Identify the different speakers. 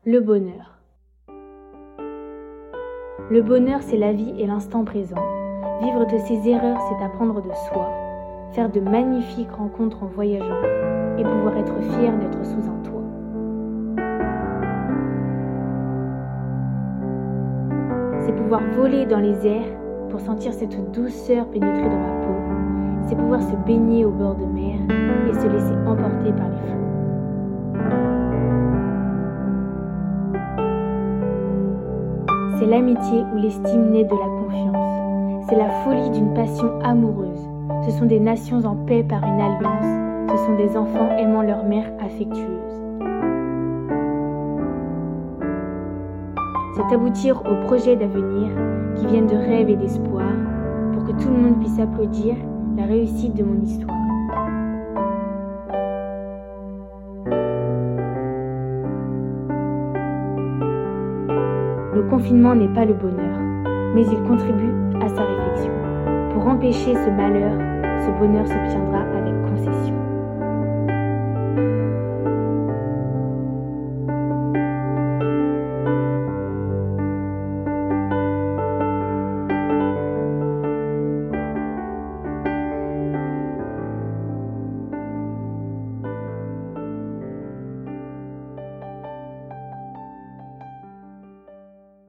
Speaker 1: Le bonheur. Le bonheur, c'est la vie et l'instant présent. Vivre de ses erreurs, c'est apprendre de soi, faire de magnifiques rencontres en voyageant et pouvoir être fier d'être sous un toit. C'est pouvoir voler dans les airs pour sentir cette douceur pénétrer dans ma peau. C'est pouvoir se baigner au bord de mer et se laisser emporter par les flots. C'est l'amitié où l'estime naît de la confiance. C'est la folie d'une passion amoureuse. Ce sont des nations en paix par une alliance. Ce sont des enfants aimant leur mère affectueuse. C'est aboutir aux projets d'avenir qui viennent de rêves et d'espoir pour que tout le monde puisse applaudir la réussite de mon histoire. Le confinement n'est pas le bonheur, mais il contribue à sa réflexion. Pour empêcher ce malheur, ce bonheur s'obtiendra avec concession.